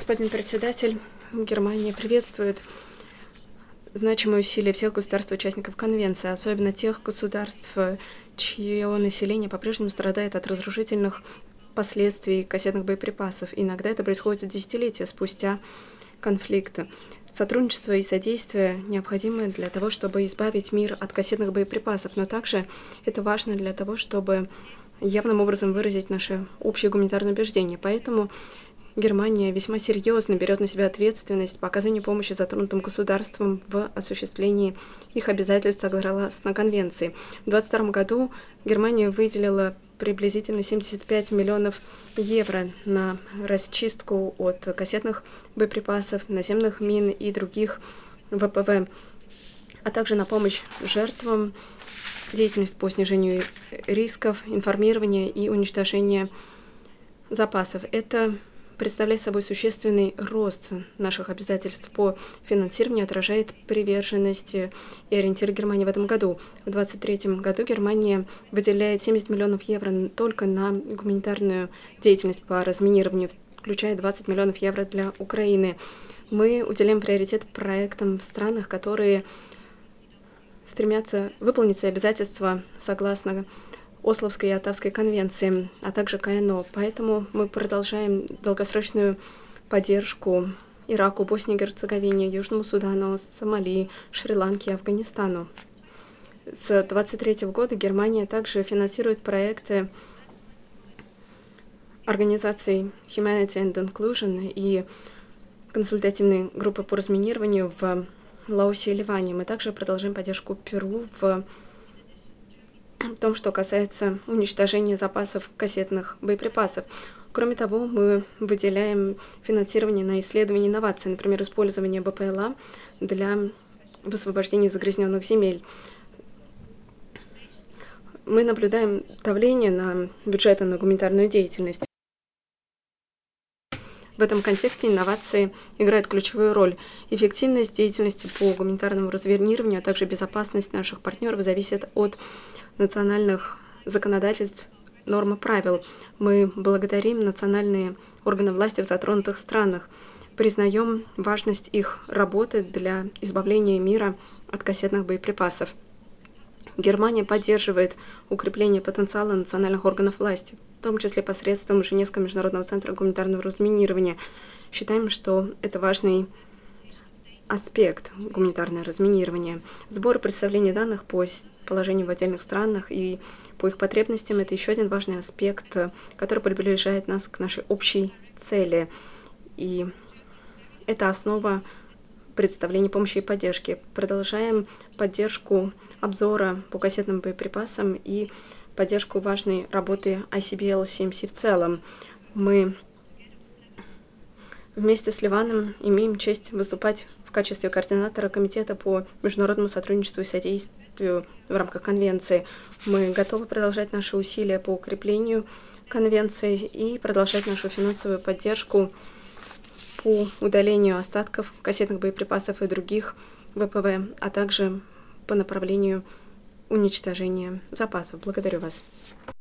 Господин председатель, Германия приветствует значимые усилия всех государств-участников Конвенции, особенно тех государств, чье население по-прежнему страдает от разрушительных последствий кассетных боеприпасов. Иногда это происходит десятилетия спустя конфликта. Сотрудничество и содействие необходимы для того, чтобы избавить мир от кассетных боеприпасов, но также это важно для того, чтобы явным образом выразить наши общие гуманитарные убеждения. Поэтому Германия весьма серьезно берет на себя ответственность по оказанию помощи затронутым государствам в осуществлении их обязательств согласно Конвенции. В 2022 году Германия выделила приблизительно 75 миллионов евро на расчистку от кассетных боеприпасов, наземных мин и других ВПВ, а также на помощь жертвам, деятельность по снижению рисков, информирование и уничтожение запасов. Это представляет собой существенный рост наших обязательств по финансированию, отражает приверженность и ориентир Германии в этом году. В 2023 году Германия выделяет 70 миллионов евро только на гуманитарную деятельность по разминированию, включая 20 миллионов евро для Украины. Мы уделяем приоритет проектам в странах, которые стремятся выполнить свои обязательства согласно Ословской и Оттавской конвенции, а также КНО. Поэтому мы продолжаем долгосрочную поддержку Ираку, Боснии и Герцеговине, Южному Судану, Сомали, Шри-Ланке и Афганистану. С 2023 года Германия также финансирует проекты организаций Humanity and Inclusion и консультативной группы по разминированию в Лаосе и Ливане. Мы также продолжаем поддержку Перу в том, что касается уничтожения запасов кассетных боеприпасов. Кроме того, мы выделяем финансирование на исследования и инновации, например, использование БПЛА для высвобождения загрязненных земель. Мы наблюдаем давление на бюджеты на гуманитарную деятельность. В этом контексте инновации играют ключевую роль. Эффективность деятельности по гуманитарному разминированию, а также безопасность наших партнеров зависит от национальных законодательств, норм и правил. Мы благодарим национальные органы власти в затронутых странах, признаем важность их работы для избавления мира от кассетных боеприпасов. Германия поддерживает укрепление потенциала национальных органов власти, в том числе посредством Женевского международного центра гуманитарного разминирования. Считаем, что это важный аспект гуманитарного разминирования. Сбор и представление данных по положению в отдельных странах и по их потребностям – это еще один важный аспект, который приближает нас к нашей общей цели. И это основа представления помощи и поддержки. Продолжаем поддержку обзора по кассетным боеприпасам и поддержку важной работы ICBL-CMC в целом. Мы вместе с Ливаном имеем честь выступать в качестве координатора Комитета по международному сотрудничеству и содействию в рамках Конвенции. Мы готовы продолжать наши усилия по укреплению Конвенции и продолжать нашу финансовую поддержку по удалению остатков кассетных боеприпасов и других ВПВ, а также по направлению уничтожения запасов. Благодарю вас.